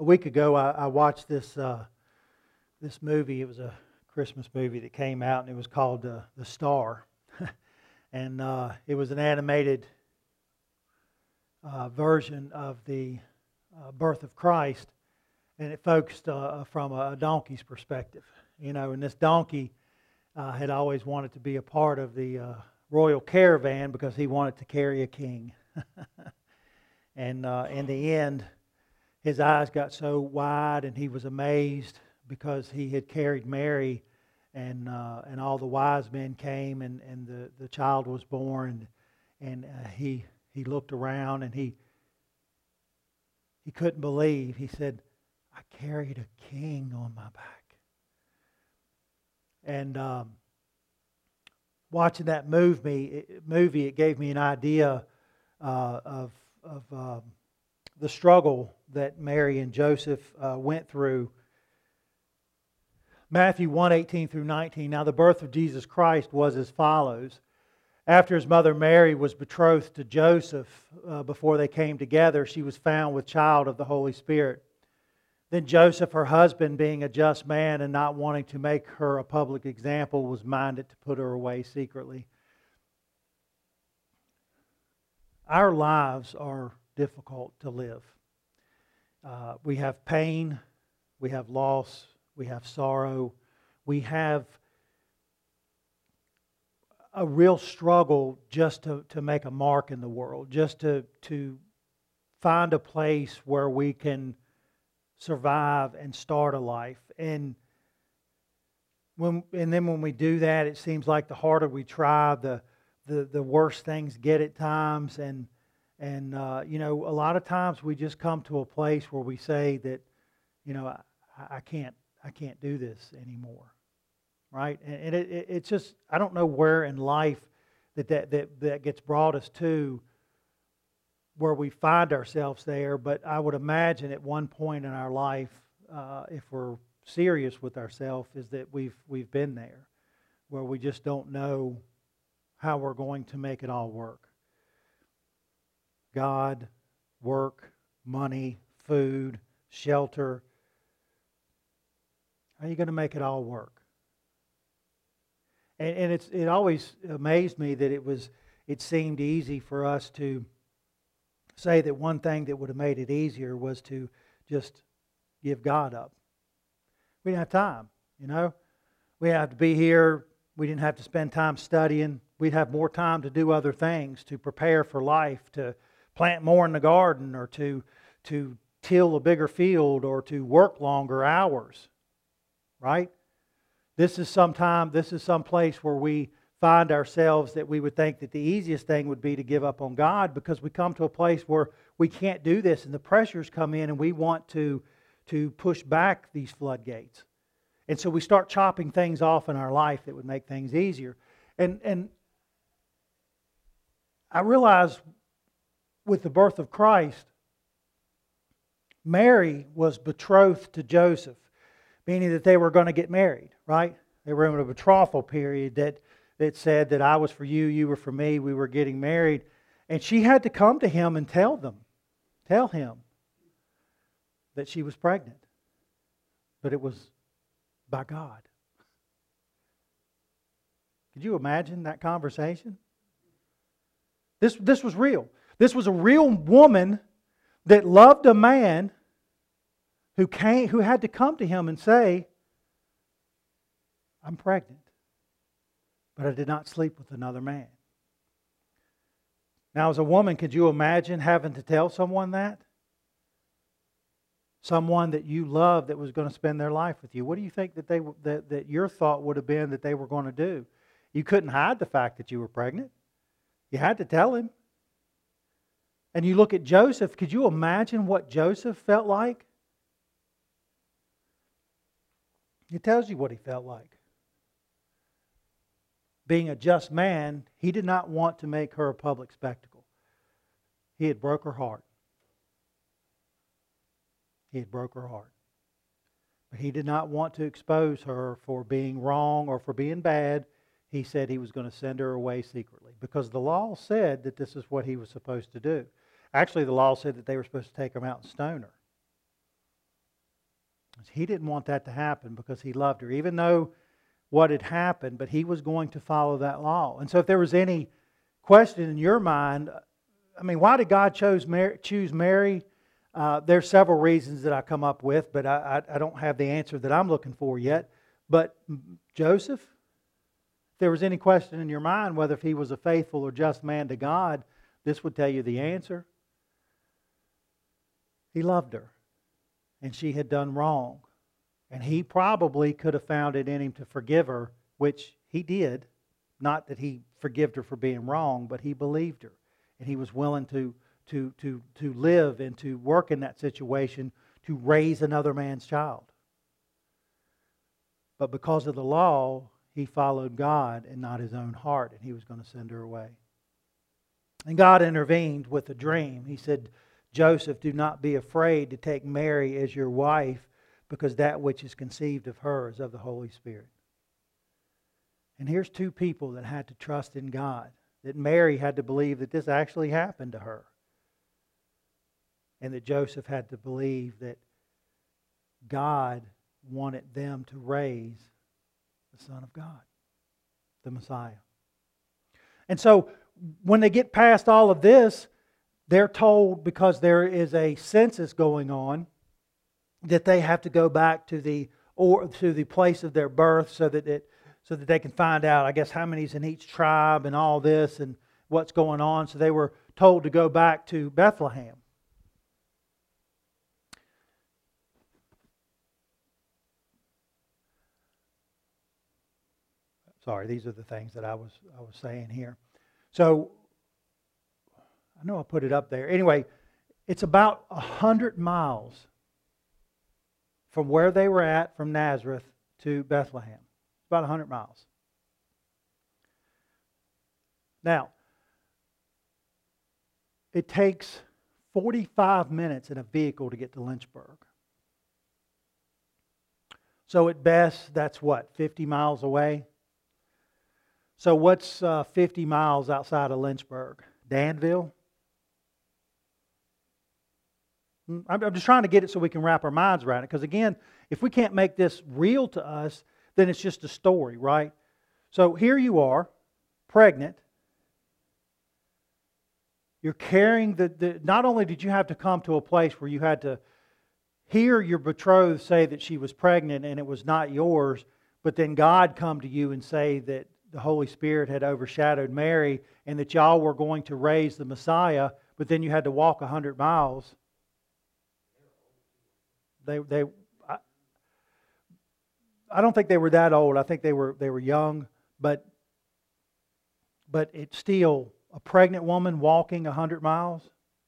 A week ago, I watched this movie. It was a Christmas movie that came out, and it was called The Star. And it was an animated version of the birth of Christ, and it focused from a donkey's perspective. You know, and this donkey had always wanted to be a part of the royal caravan because he wanted to carry a king. And in the end, his eyes got so wide, and he was amazed because he had carried Mary, and all the wise men came, and the child was born, and he looked around, and he couldn't believe. He said, "I carried a king on my back." And watching that movie, it gave me an idea of the struggle that Mary and Joseph went through. Matthew 1:18 through 19. Now the birth of Jesus Christ was as follows. After his mother Mary was betrothed to Joseph, before they came together, she was found with child of the Holy Spirit. Then Joseph, her husband, being a just man and not wanting to make her a public example, was minded to put her away secretly. Our lives are difficult to live. We have pain, we have loss, we have sorrow, we have a real struggle just to make a mark in the world, just to find a place where we can survive and start a life. And then when we do that, it seems like the harder we try, the worse things get at times. And you know, a lot of times we just come to a place where we say that, you know, I can't do this anymore, right? And it's just, I don't know where in life that gets brought us to where we find ourselves there, but I would imagine at one point in our life, if we're serious with ourselves, is that we've been there, where we just don't know how we're going to make it all work. God, work, money, food, shelter. How are you going to make it all work? And it always amazed me that it seemed easy for us to say that one thing that would have made it easier was to just give God up. We didn't have time, you know. We had to be here. We didn't have to spend time studying. We'd have more time to do other things, to prepare for life, to plant more in the garden, or to till a bigger field, or to work longer hours. Right? This is some place where we find ourselves that we would think that the easiest thing would be to give up on God, because we come to a place where we can't do this, and the pressures come in, and we want to push back these floodgates. And so we start chopping things off in our life that would make things easier. And I realize with the birth of Christ, Mary was betrothed to Joseph, meaning that they were going to get married, right? They were in a betrothal period that said that I was for you, you were for me, we were getting married. And she had to come to him and tell him that she was pregnant. But it was by God. Could you imagine that conversation? This was real. This was a real woman that loved a man who had to come to him and say, "I'm pregnant, but I did not sleep with another man." Now, as a woman, could you imagine having to tell someone that? Someone that you love that was going to spend their life with you. What do you think that your thought would have been that they were going to do? You couldn't hide the fact that you were pregnant. You had to tell him. And you look at Joseph. Could you imagine what Joseph felt like? It tells you what he felt like. Being a just man, he did not want to make her a public spectacle. He had broke her heart. He had broke her heart. But he did not want to expose her for being wrong or for being bad. He said he was going to send her away secretly, because the law said that this is what he was supposed to do. Actually, the law said that they were supposed to take him out and stone her. He didn't want that to happen because he loved her, even though what had happened, but he was going to follow that law. And so if there was any question in your mind, I mean, why did God choose Mary? There's several reasons that I come up with, but I don't have the answer that I'm looking for yet. But Joseph, if there was any question in your mind whether if he was a faithful or just man to God, this would tell you the answer. He loved her, and she had done wrong. And he probably could have found it in him to forgive her, which he did. Not that he forgave her for being wrong, but he believed her. And he was willing to live and to work in that situation to raise another man's child. But because of the law, he followed God and not his own heart, and he was going to send her away. And God intervened with a dream. He said, Joseph, do not be afraid to take Mary as your wife, because that which is conceived of her is of the Holy Spirit. And here's two people that had to trust in God. That Mary had to believe that this actually happened to her. And that Joseph had to believe that God wanted them to raise the Son of God, the Messiah. And so when they get past all of this, they're told, because there is a census going on, that they have to go back to the place of their birth so that they can find out, I guess, how many's in each tribe and all this and what's going on. So they were told to go back to Bethlehem. Sorry, these are the things that I was saying here. So I know I put it up there. Anyway, it's about 100 miles from where they were at, from Nazareth to Bethlehem. About 100 miles. Now, it takes 45 minutes in a vehicle to get to Lynchburg. So at best, that's what, 50 miles away? So what's 50 miles outside of Lynchburg? Danville? I'm just trying to get it so we can wrap our minds around it. Because again, if we can't make this real to us, then it's just a story, right? So here you are, pregnant. You're carrying not only did you have to come to a place where you had to hear your betrothed say that she was pregnant and it was not yours, but then God come to you and say that the Holy Spirit had overshadowed Mary and that y'all were going to raise the Messiah, but then you had to walk 100 miles. I don't think they were that old. I think they were young, but it's still a pregnant woman walking 100 miles.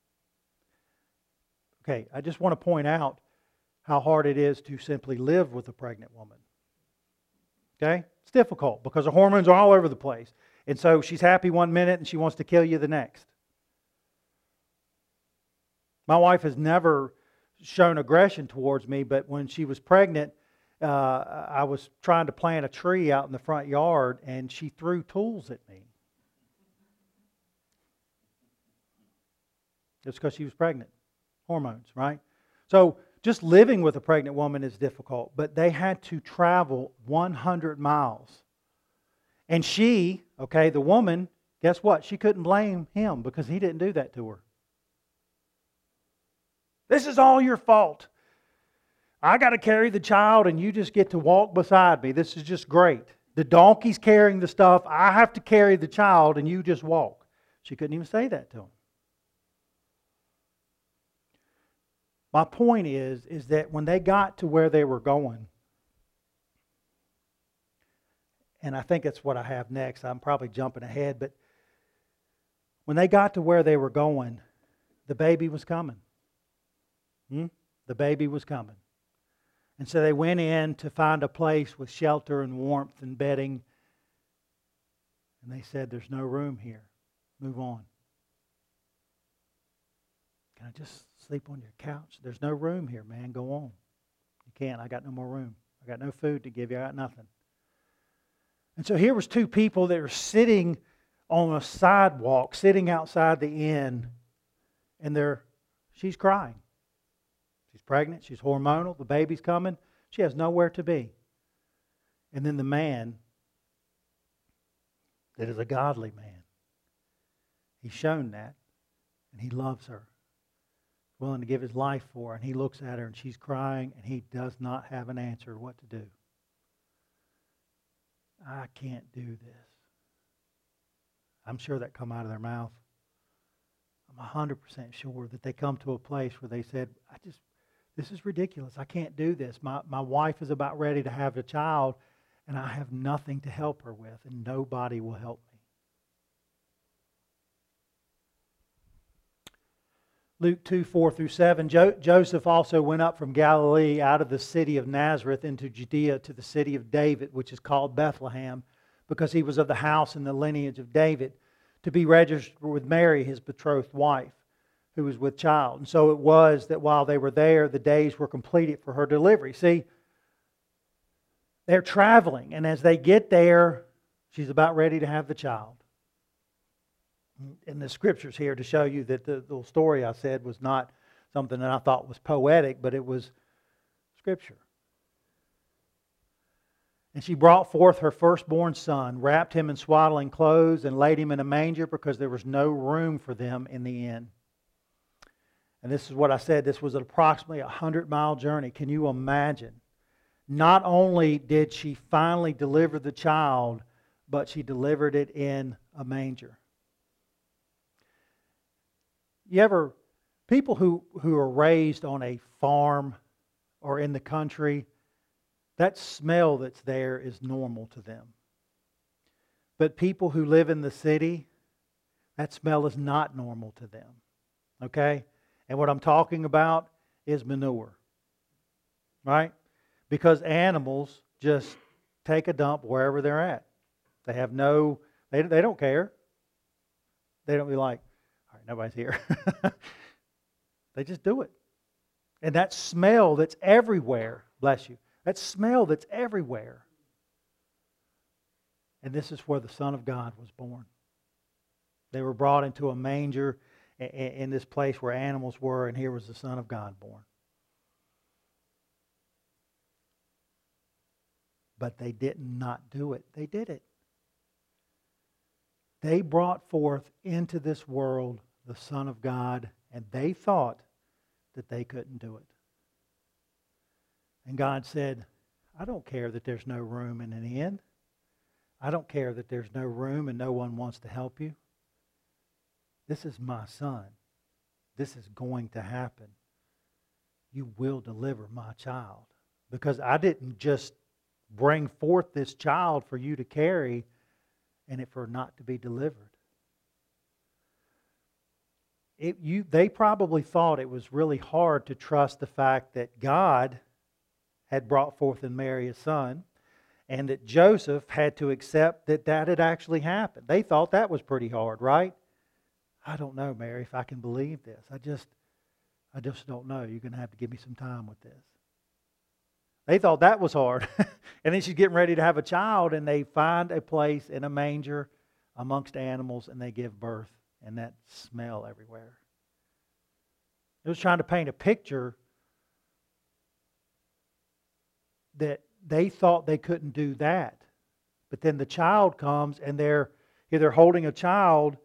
Okay, I just want to point out how hard it is to simply live with a pregnant woman. Okay? It's difficult because the hormones are all over the place. And so she's happy one minute and she wants to kill you the next. My wife has never shown aggression towards me, but when she was pregnant, I was trying to plant a tree out in the front yard and she threw tools at me. It's because she was pregnant. Hormones, right? So just living with a pregnant woman is difficult, but they had to travel 100 miles. And she, the woman, guess what? She couldn't blame him because he didn't do that to her. This is all your fault. I got to carry the child and you just get to walk beside me. This is just great. The donkey's carrying the stuff. I have to carry the child and you just walk. She couldn't even say that to him. My point is that when they got to where they were going, and I think that's what I have next. I'm probably jumping ahead, but when they got to where they were going, the baby was coming. The baby was coming. And so they went in to find a place with shelter and warmth and bedding. And they said, there's no room here. Move on. Can I just sleep on your couch? There's no room here, man. Go on. You can't. I got no more room. I got no food to give you. I got nothing. And so here was two people that were sitting on a sidewalk, sitting outside the inn, and she's crying. She's pregnant. She's hormonal. The baby's coming. She has nowhere to be. And then the man that is a godly man, he's shown that, and he loves her, willing to give his life for her, and he looks at her and she's crying, and he does not have an answer what to do. I can't do this. I'm sure that come out of their mouth. I'm 100% sure that they come to a place where they said, this is ridiculous. I can't do this. My wife is about ready to have a child, and I have nothing to help her with, and nobody will help me. Luke 2, 4 through 7, Joseph also went up from Galilee out of the city of Nazareth into Judea to the city of David, which is called Bethlehem, because he was of the house and the lineage of David, to be registered with Mary, his betrothed wife, who was with child. And so it was that while they were there, the days were completed for her delivery. See, they're traveling, and as they get there, she's about ready to have the child. And the scripture's here to show you that the little story I said was not something that I thought was poetic, but it was scripture. And she brought forth her firstborn son, wrapped him in swaddling clothes, and laid him in a manger because there was no room for them in the inn. And this is what I said, this was approximately a 100-mile journey. Can you imagine? Not only did she finally deliver the child, but she delivered it in a manger. People who are raised on a farm or in the country, that smell that's there is normal to them. But people who live in the city, that smell is not normal to them. Okay? And what I'm talking about is manure. Right? Because animals just take a dump wherever they're at. They have they don't care. They don't be like, all right, nobody's here. They just do it. And that smell that's everywhere, bless you, that smell that's everywhere. And this is where the Son of God was born. They were brought into a manger in this place where animals were, and here was the Son of God born. But they did not do it. They did it. They brought forth into this world the Son of God, and they thought that they couldn't do it. And God said, I don't care that there's no room in an inn. I don't care that there's no room and no one wants to help you. This is my son. This is going to happen. You will deliver my child. Because I didn't just bring forth this child for you to carry and it for not to be delivered. They probably thought it was really hard to trust the fact that God had brought forth in Mary a son, and that Joseph had to accept that that had actually happened. They thought that was pretty hard, right? I don't know, Mary, if I can believe this. I just don't know. You're going to have to give me some time with this. They thought that was hard. And then she's getting ready to have a child, and they find a place in a manger amongst animals, and they give birth, and that smell everywhere. It was trying to paint a picture that they thought they couldn't do that. But then the child comes, and they're holding a child,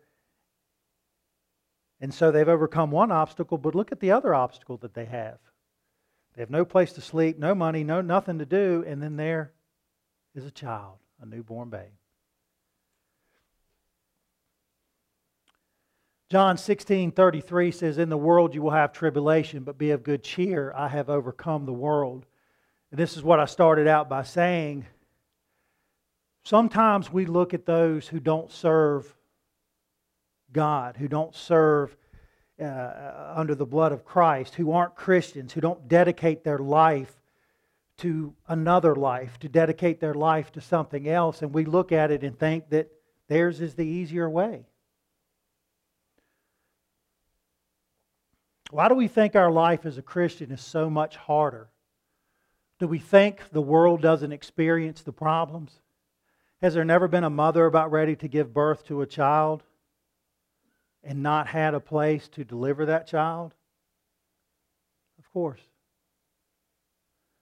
and so they've overcome one obstacle, but look at the other obstacle that they have. They have no place to sleep, no money, nothing to do, and then there is a child, a newborn babe. John 16:33 says, in the world you will have tribulation, but be of good cheer. I have overcome the world. And this is what I started out by saying. Sometimes we look at those who don't serve God, who don't serve under the blood of Christ, who aren't Christians, who don't dedicate their life to another life, to dedicate their life to something else, and we look at it and think that theirs is the easier way. Why do we think our life as a Christian is so much harder? Do we think the world doesn't experience the problems? Has there never been a mother about ready to give birth to a child and not had a place to deliver that child? Of course.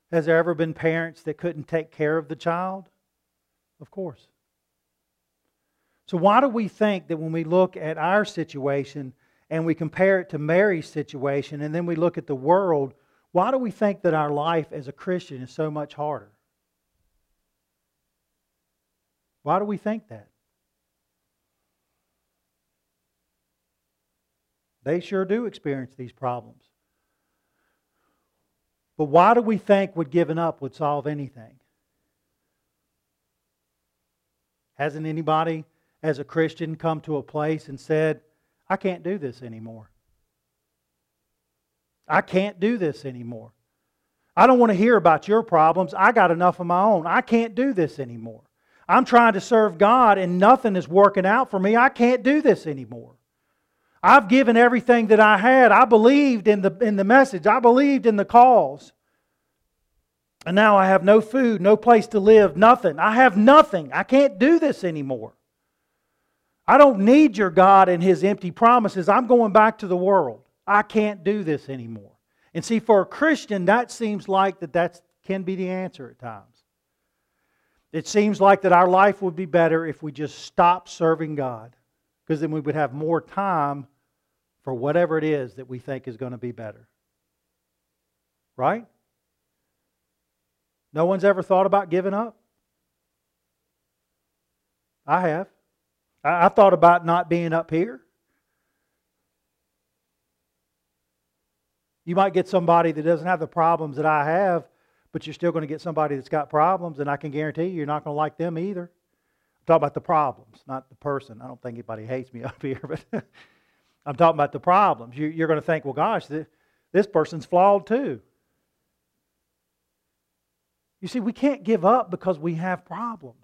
Has there ever been parents that couldn't take care of the child? Of course. So why do we think that when we look at our situation and we compare it to Mary's situation and then we look at the world, why do we think that our life as a Christian is so much harder? Why do we think that? They sure do experience these problems. But why do we think giving up would solve anything? Hasn't anybody as a Christian come to a place and said, I can't do this anymore. I can't do this anymore. I don't want to hear about your problems. I got enough of my own. I can't do this anymore. I'm trying to serve God and nothing is working out for me. I can't do this anymore. I've given everything that I had. I believed in the message. I believed in the cause. And now I have no food, no place to live, nothing. I have nothing. I can't do this anymore. I don't need your God and His empty promises. I'm going back to the world. I can't do this anymore. And see, for a Christian, that seems like that can be the answer at times. It seems like that our life would be better if we just stopped serving God, because then we would have more time for whatever it is that we think is going to be better. Right? No one's ever thought about giving up? I have. I thought about not being up here. You might get somebody that doesn't have the problems that I have, but you're still going to get somebody that's got problems, and I can guarantee you're not going to like them either. I'm talking about the problems, not the person. I don't think anybody hates me up here, but I'm talking about the problems. You're going to think, well, gosh, this person's flawed too. You see, we can't give up because we have problems.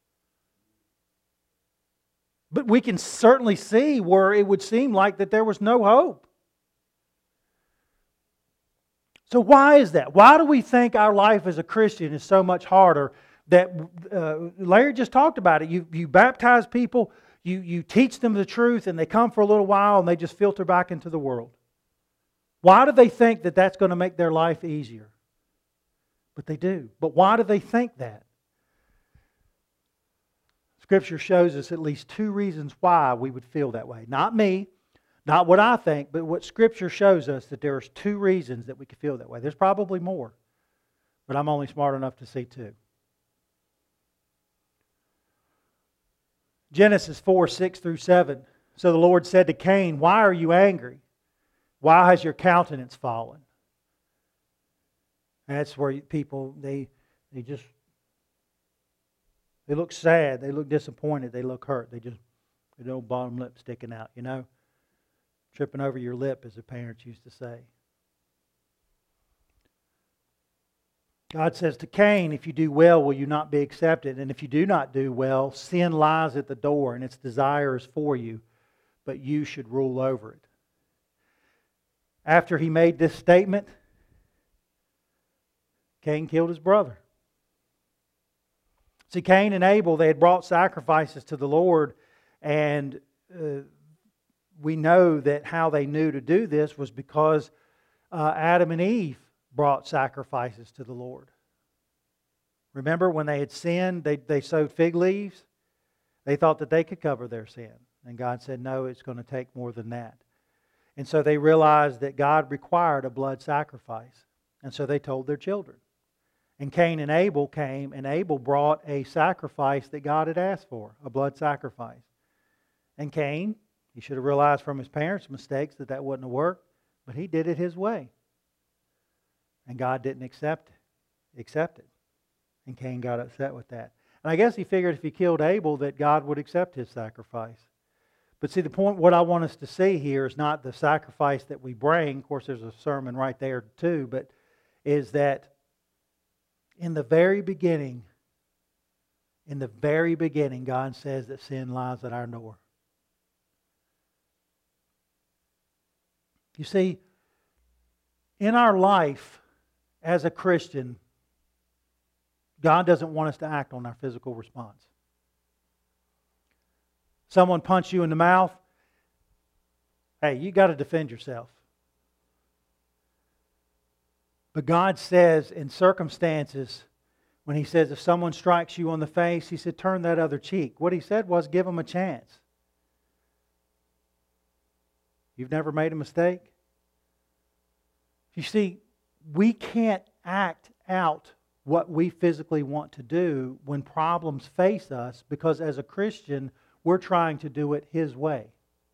But we can certainly see where it would seem like that there was no hope. So why is that? Why do we think our life as a Christian is so much harder? That Larry just talked about it. You baptize people, you teach them the truth, and they come for a little while and they just filter back into the world. Why do they think that that's going to make their life easier? But they do. But why do they think that? Scripture shows us at least two reasons why we would feel that way. Not me, not what I think, but what Scripture shows us that there's two reasons that we could feel that way. There's probably more, but I'm only smart enough to see two. Genesis 4:6-7. So the Lord said to Cain, "Why are you angry? Why has your countenance fallen?" And that's where people, they look sad, they look disappointed, they look hurt. They old bottom lip sticking out, you know. Tripping over your lip, as the parents used to say. God says to Cain, if you do well, will you not be accepted? And if you do not do well, sin lies at the door and its desire is for you, but you should rule over it. After he made this statement, Cain killed his brother. See, Cain and Abel, they had brought sacrifices to the Lord, and we know that how they knew to do this was because Adam and Eve brought sacrifices to the Lord. Remember when they had sinned, they sowed fig leaves? They thought that they could cover their sin. And God said, no, it's going to take more than that. And so they realized that God required a blood sacrifice. And so they told their children. And Cain and Abel came, and Abel brought a sacrifice that God had asked for, a blood sacrifice. And Cain, he should have realized from his parents' mistakes that wouldn't have worked, but he did it his way. And God didn't accept it. And Cain got upset with that. And I guess he figured if he killed Abel that God would accept his sacrifice. But see, the point, what I want us to see here is not the sacrifice that we bring. Of course, there's a sermon right there too, but is that in the very beginning, God says that sin lies at our door. You see, in our life as a Christian, God doesn't want us to act on our physical response. Someone punched you in the mouth, hey, you got to defend yourself. But God says in circumstances, when He says if someone strikes you on the face, He said turn that other cheek. What He said was give them a chance. You've never made a mistake? You see, we can't act out what we physically want to do when problems face us because as a Christian, we're trying to do it His way.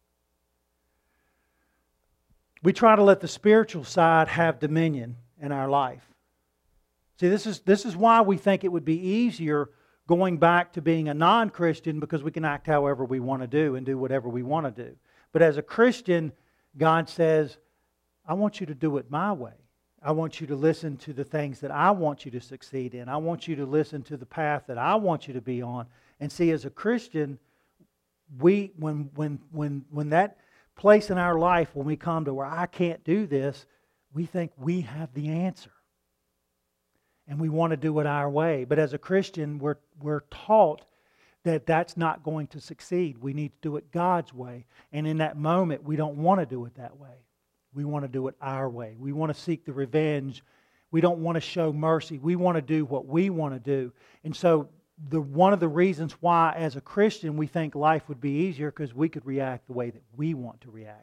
We try to let the spiritual side have dominion in our life. See, this is why we think it would be easier going back to being a non-Christian because we can act however we want to do and do whatever we want to do. But as a Christian, God says, I want you to do it my way. I want you to listen to the things that I want you to succeed in. I want you to listen to the path that I want you to be on. And see, as a Christian, when that place in our life, when we come to where I can't do this, we think we have the answer. And we want to do it our way. But as a Christian, we're taught that that's not going to succeed. We need to do it God's way. And in that moment, we don't want to do it that way. We want to do it our way. We want to seek the revenge. We don't want to show mercy. We want to do what we want to do. And so one of the reasons why as a Christian we think life would be easier because we could react the way that we want to react.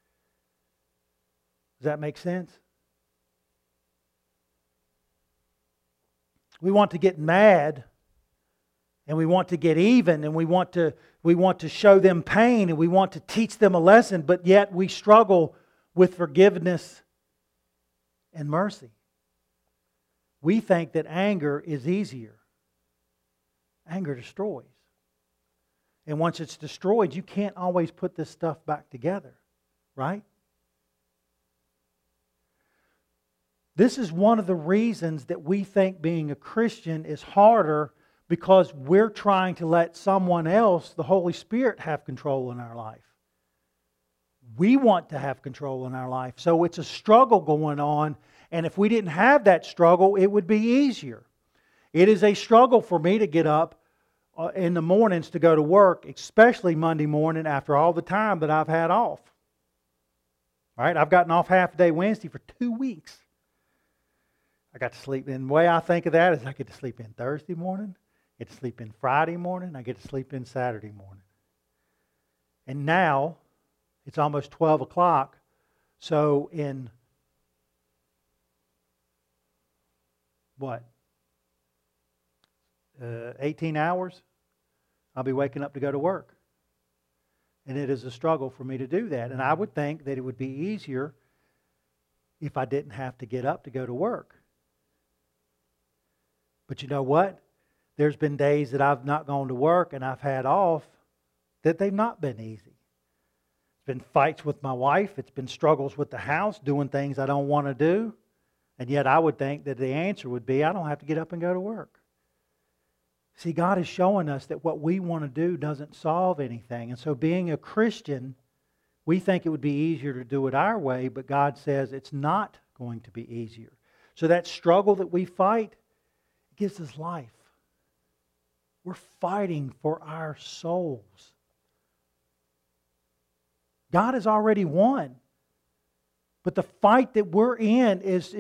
Does that make sense? We want to get mad and we want to get even and we want to show them pain and we want to teach them a lesson, but yet we struggle with forgiveness and mercy. We think that anger is easier. Anger destroys. And once it's destroyed, you can't always put this stuff back together, right? This is one of the reasons that we think being a Christian is harder because we're trying to let someone else, the Holy Spirit, have control in our life. We want to have control in our life. So it's a struggle going on. And if we didn't have that struggle, it would be easier. It is a struggle for me to get up in the mornings to go to work, especially Monday morning after all the time that I've had off. All right, I've gotten off half a day Wednesday for 2 weeks. I got to sleep in. The way I think of that is I get to sleep in Thursday morning, I get to sleep in Friday morning, I get to sleep in Saturday morning. And now it's almost 12 o'clock, so in 18 hours, I'll be waking up to go to work. And it is a struggle for me to do that. And I would think that it would be easier if I didn't have to get up to go to work. But you know what? There's been days that I've not gone to work and I've had off that they've not been easy. It's been fights with my wife. It's been struggles with the house, doing things I don't want to do. And yet I would think that the answer would be, I don't have to get up and go to work. See, God is showing us that what we want to do doesn't solve anything. And so being a Christian, we think it would be easier to do it our way, but God says it's not going to be easier. So that struggle that we fight gives us life. We're fighting for our souls. God has already won. But the fight that we're in is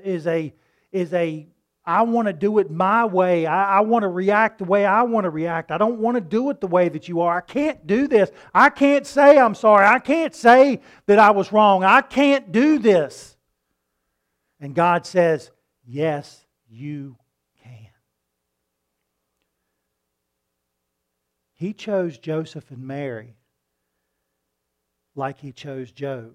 a I want to do it my way. I want to react the way I want to react. I don't want to do it the way that you are. I can't do this. I can't say I'm sorry. I can't say that I was wrong. I can't do this. And God says, yes, you can. He chose Joseph and Mary like He chose Job.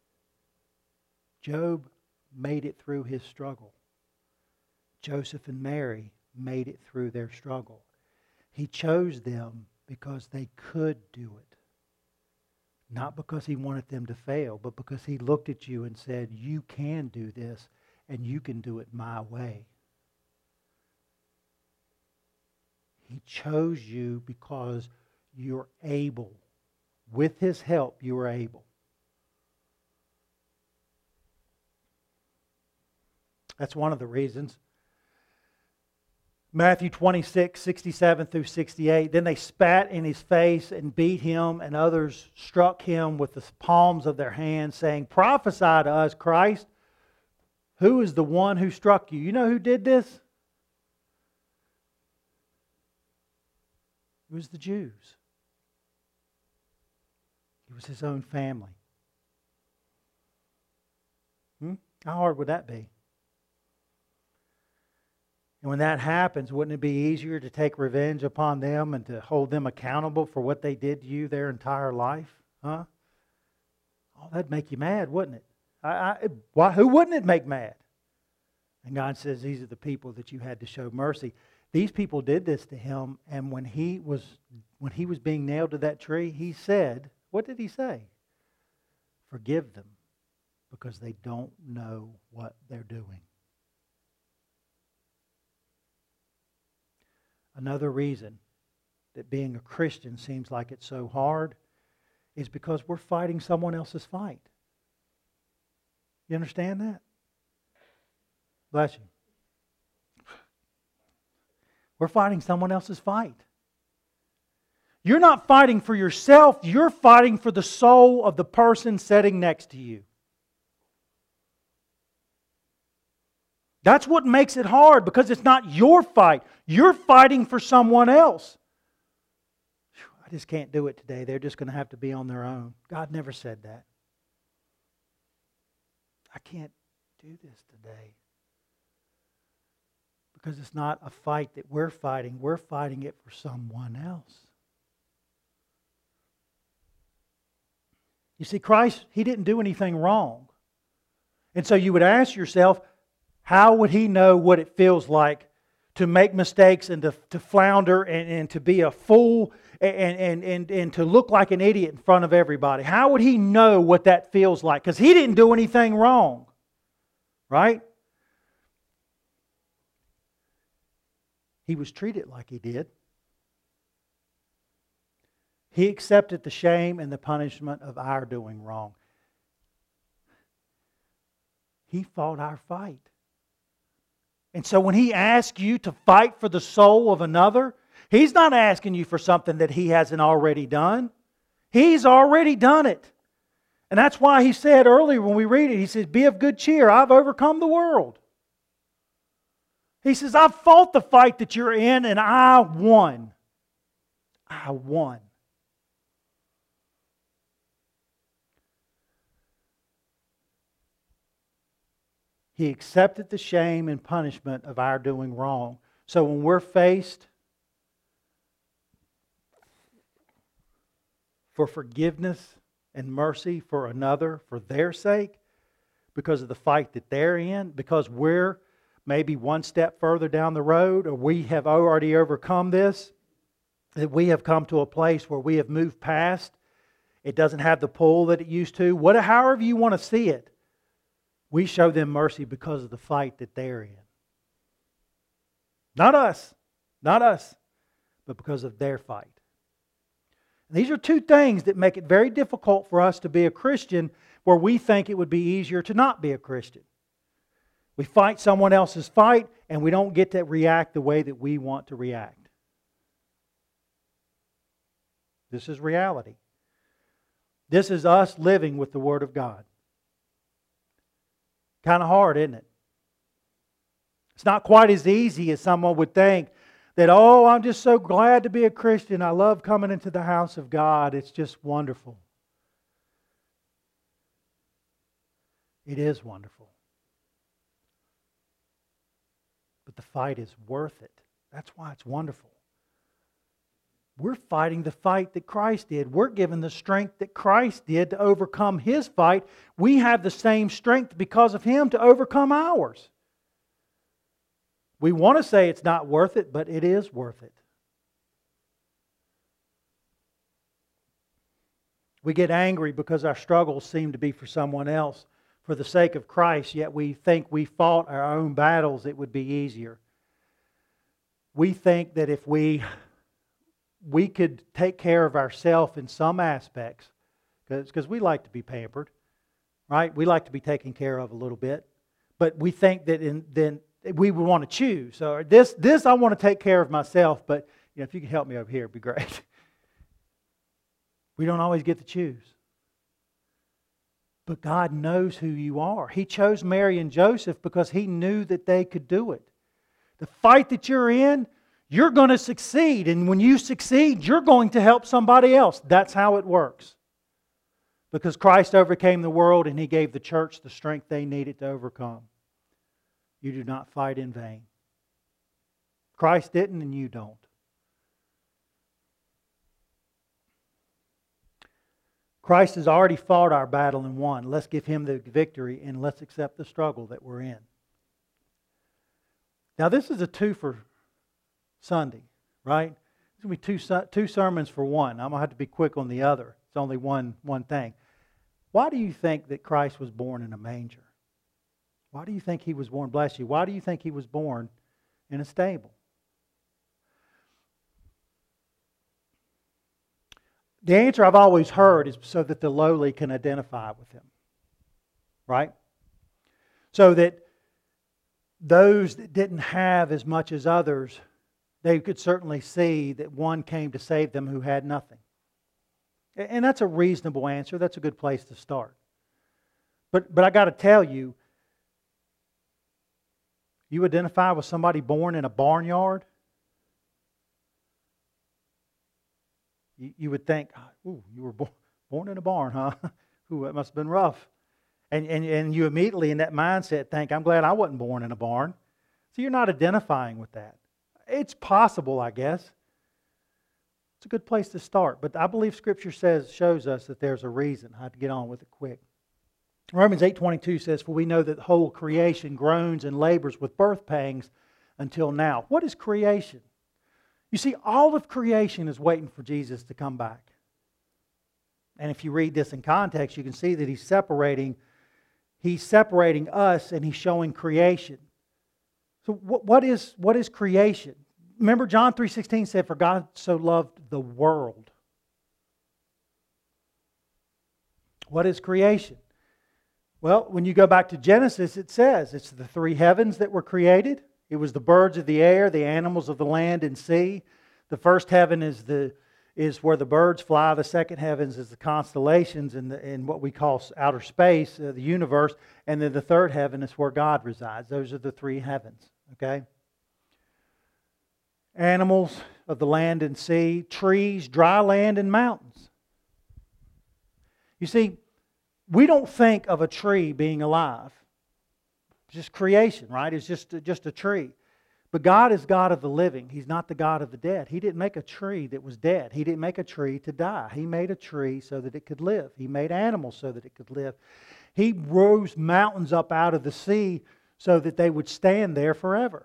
Job made it through his struggle. Joseph and Mary made it through their struggle. He chose them because they could do it. Not because He wanted them to fail, but because He looked at you and said, you can do this and you can do it my way. He chose you because you're able. With His help, you are able. That's one of the reasons. Matthew 26, 67 through 68. Then they spat in His face and beat Him, and others struck Him with the palms of their hands, saying, prophesy to us, Christ. Who is the one who struck you? You know who did this? It was the Jews. It was his own family. How hard would that be? And when that happens, wouldn't it be easier to take revenge upon them and to hold them accountable for what they did to you their entire life? Huh? Oh, that'd make you mad, wouldn't it? Who wouldn't it make mad? And God says, these are the people that you had to show mercy. These people did this to him, and when he was being nailed to that tree, he said, what did he say? Forgive them, because they don't know what they're doing. Another reason that being a Christian seems like it's so hard is because we're fighting someone else's fight. You understand that? Bless you. We're fighting someone else's fight. You're not fighting for yourself, you're fighting for the soul of the person sitting next to you. That's what makes it hard, because it's not your fight. You're fighting for someone else. I just can't do it today. They're just going to have to be on their own. God never said that. I can't do this today. Because it's not a fight that we're fighting. We're fighting it for someone else. You see, Christ, He didn't do anything wrong. And so you would ask yourself, how would He know what it feels like to make mistakes and to flounder and to be a fool and to look like an idiot in front of everybody? How would He know what that feels like? Because He didn't do anything wrong. Right? He was treated like He did. He accepted the shame and the punishment of our doing wrong. He fought our fight. And so when He asks you to fight for the soul of another, He's not asking you for something that He hasn't already done. He's already done it. And that's why He said earlier when we read it, He says, be of good cheer, I've overcome the world. He says, I've fought the fight that you're in and I won. I won. He accepted the shame and punishment of our doing wrong. So when we're faced for forgiveness and mercy for another, for their sake, because of the fight that they're in, because we're maybe one step further down the road, or we have already overcome this, that we have come to a place where we have moved past, it doesn't have the pull that it used to, however you want to see it, we show them mercy because of the fight that they're in. Not us, but because of their fight. And these are two things that make it very difficult for us to be a Christian, where we think it would be easier to not be a Christian. We fight someone else's fight, and we don't get to react the way that we want to react. This is reality. This is us living with the Word of God. Kind of hard, isn't it? It's not quite as easy as someone would think that, oh, I'm just so glad to be a Christian. I love coming into the house of God. It's just wonderful. It is wonderful. But the fight is worth it. That's why it's wonderful. We're fighting the fight that Christ did. We're given the strength that Christ did to overcome His fight. We have the same strength because of Him to overcome ours. We want to say it's not worth it, but it is worth it. We get angry because our struggles seem to be for someone else. For the sake of Christ, yet we think we fought our own battles, it would be easier. We think that if we could take care of ourselves in some aspects, because we like to be pampered, right? We like to be taken care of a little bit. But we think that then we would want to choose. So this I want to take care of myself, but if you could help me over here, it'd be great. We don't always get to choose. But God knows who you are. He chose Mary and Joseph because He knew that they could do it. The fight that you're in, you're going to succeed. And when you succeed, you're going to help somebody else. That's how it works. Because Christ overcame the world and He gave the church the strength they needed to overcome. You do not fight in vain. Christ didn't and you don't. Christ has already fought our battle and won. Let's give Him the victory and let's accept the struggle that we're in. Now this is a two for Sunday, right? It's going to be two sermons for one. I'm going to have to be quick on the other. It's only one thing. Why do you think that Christ was born in a manger? Why do you think He was born, bless you, why do you think He was born in a stable? The answer I've always heard is so that the lowly can identify with Him. Right? So that those that didn't have as much as others, they could certainly see that one came to save them who had nothing. And that's a reasonable answer. That's a good place to start. But I got to tell you, you identify with somebody born in a barnyard, you would think, ooh, you were born in a barn, huh? Ooh, that must have been rough. And you immediately in that mindset think, I'm glad I wasn't born in a barn. So you're not identifying with that. It's possible, I guess. It's a good place to start. But I believe Scripture shows us that there's a reason. I have to get on with it quick. Romans 8:22 says, for we know that the whole creation groans and labors with birth pangs until now. What is creation? You see, all of creation is waiting for Jesus to come back. And if you read this in context, you can see that He's separating us and He's showing creation. So what is creation? Remember John 3:16 said, for God so loved the world. What is creation? Well, when you go back to Genesis, it says it's the three heavens that were created. It was the birds of the air, the animals of the land and sea. The first heaven is where the birds fly. The second heavens is the constellations and what we call outer space, the universe. And then the third heaven is where God resides. Those are the three heavens. Okay? Animals of the land and sea, trees, dry land, and mountains. You see, we don't think of a tree being alive. It's just creation, right? It's just a tree. But God is God of the living. He's not the God of the dead. He didn't make a tree that was dead. He didn't make a tree to die. He made a tree so that it could live. He made animals so that it could live. He rose mountains up out of the sea so that they would stand there forever.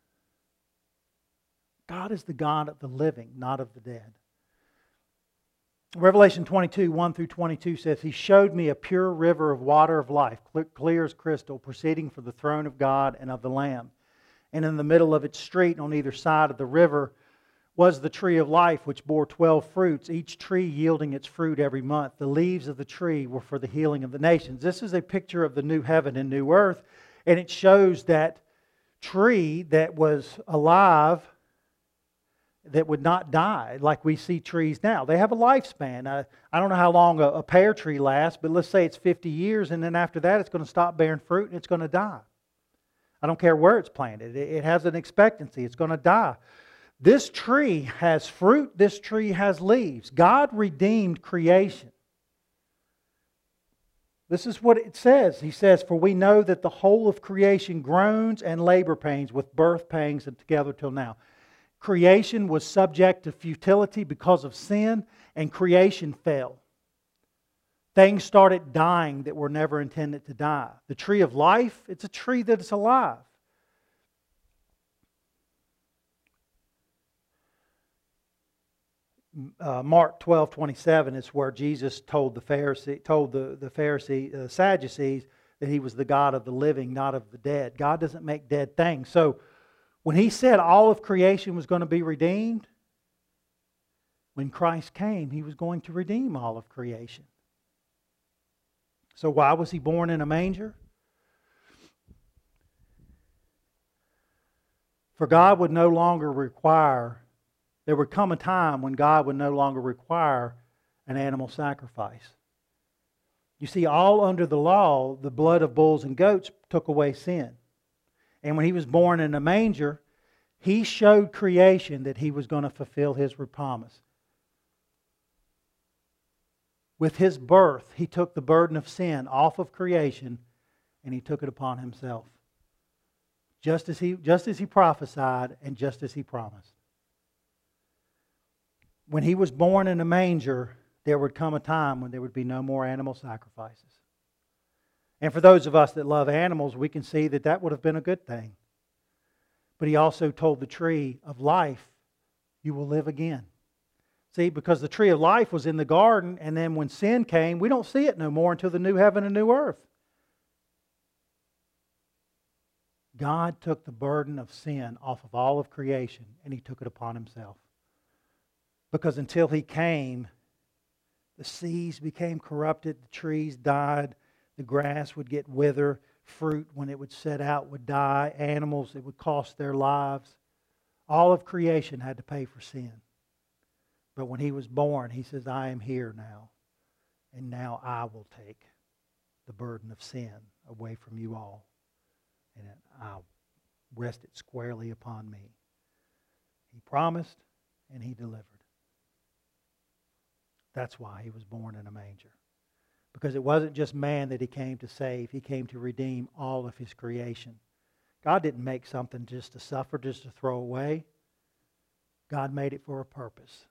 God is the God of the living, not of the dead. Revelation 22, 1 through 22 says, He showed me a pure river of water of life, clear as crystal, proceeding from the throne of God and of the Lamb. And in the middle of its street, on either side of the river, was the tree of life, which bore 12 fruits, each tree yielding its fruit every month. The leaves of the tree were for the healing of the nations. This is a picture of the new heaven and new earth, and it shows that tree that was alive, that would not die like we see trees now. They have a lifespan. I don't know how long a pear tree lasts, but let's say it's 50 years, and then after that it's going to stop bearing fruit and it's going to die. I don't care where it's planted. It has an expectancy. It's going to die. This tree has fruit. This tree has leaves. God redeemed creation. This is what it says. He says, for we know that the whole of creation groans and labor pains with birth pangs and together till now. Creation was subject to futility because of sin, and creation fell. Things started dying that were never intended to die. The tree of life, it's a tree that is alive. Mark 12:27 is where Jesus told the Sadducees that He was the God of the living, not of the dead. God doesn't make dead things. So when He said all of creation was going to be redeemed, when Christ came, He was going to redeem all of creation. So why was He born in a manger? For God would no longer require, there would come a time when God would no longer require an animal sacrifice. You see, all under the law, the blood of bulls and goats took away sin. And when he was born in a manger, he showed creation that he was going to fulfill his promise. With his birth, he took the burden of sin off of creation and he took it upon himself. Just as he prophesied and just as he promised. When he was born in a manger, there would come a time when there would be no more animal sacrifices. And for those of us that love animals, we can see that that would have been a good thing. But he also told the tree of life, you will live again. See, because the tree of life was in the garden, and then when sin came, we don't see it no more until the new heaven and new earth. God took the burden of sin off of all of creation, and He took it upon Himself. Because until He came, the seas became corrupted, the trees died, the grass would get wither, fruit when it would set out would die, animals, it would cost their lives. All of creation had to pay for sin. But when He was born, He says, I am here now, and now I will take the burden of sin away from you all, and I'll rest it squarely upon me. He promised, and He delivered. That's why He was born in a manger. Because it wasn't just man that He came to save. He came to redeem all of His creation. God didn't make something just to suffer, just to throw away. God made it for a purpose.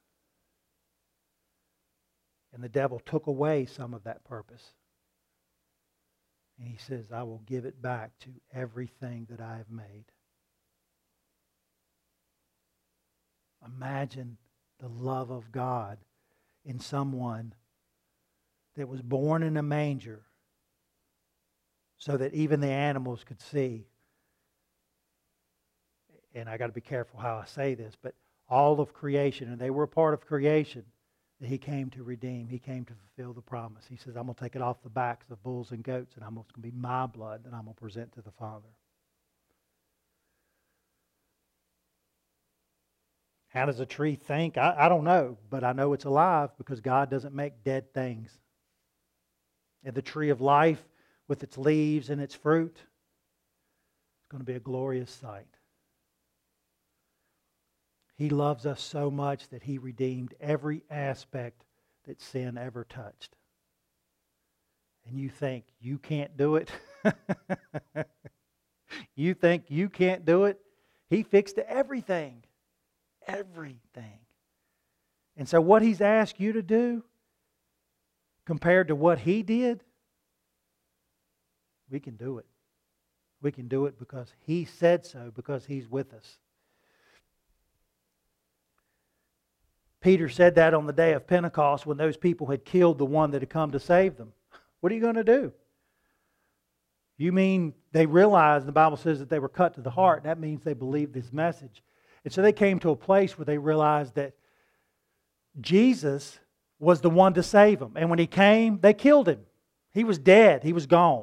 And the devil took away some of that purpose. And he says, I will give it back to everything that I have made. Imagine the love of God in someone that was born in a manger so that even the animals could see. And I got to be careful how I say this, but all of creation, and they were a part of creation, that He came to redeem. He came to fulfill the promise. He says, I'm going to take it off the backs of bulls and goats, and it's going to be my blood that I'm going to present to the Father. How does a tree think? I don't know, but I know it's alive because God doesn't make dead things. And the tree of life with its leaves and its fruit, it's going to be a glorious sight. He loves us so much that He redeemed every aspect that sin ever touched. And you think you can't do it? You think you can't do it? He fixed everything. Everything. And so what He's asked you to do, compared to what He did, we can do it. We can do it because He said so, because He's with us. Peter said that on the day of Pentecost when those people had killed the one that had come to save them. What are you going to do? You mean they realized, the Bible says that they were cut to the heart. That means they believed this message. And so they came to a place where they realized that Jesus was the one to save them. And when He came, they killed Him. He was dead. He was gone.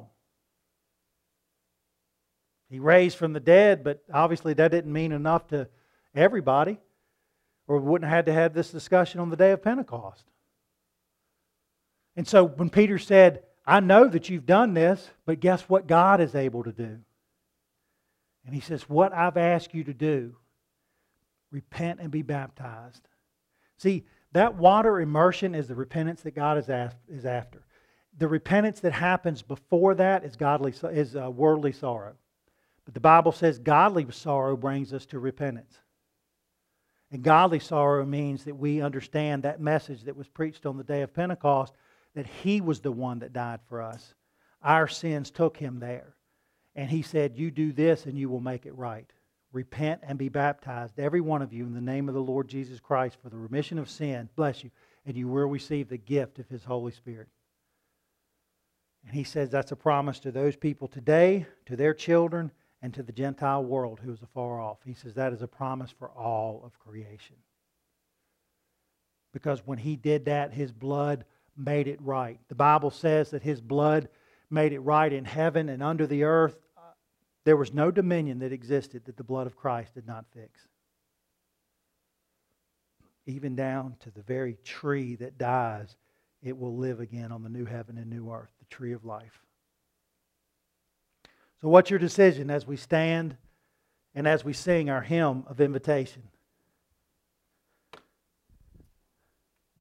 He raised from the dead, but obviously that didn't mean enough to everybody, or we wouldn't have had to have this discussion on the day of Pentecost. And so when Peter said, I know that you've done this, but guess what God is able to do? And he says, what I've asked you to do, repent and be baptized. See, that water immersion is the repentance that God is after. The repentance that happens before that is worldly sorrow. But the Bible says godly sorrow brings us to repentance. And godly sorrow means that we understand that message that was preached on the day of Pentecost, that He was the one that died for us. Our sins took Him there. And He said, you do this and you will make it right. Repent and be baptized, every one of you, in the name of the Lord Jesus Christ for the remission of sin. Bless you. And you will receive the gift of His Holy Spirit. And He says that's a promise to those people today, to their children, and to the Gentile world who is afar off. He says that is a promise for all of creation. Because when He did that, His blood made it right. The Bible says that His blood made it right in heaven and under the earth. There was no dominion that existed that the blood of Christ did not fix. Even down to the very tree that dies, it will live again on the new heaven and new earth. The the tree of life. So what's your decision as we stand and as we sing our hymn of invitation?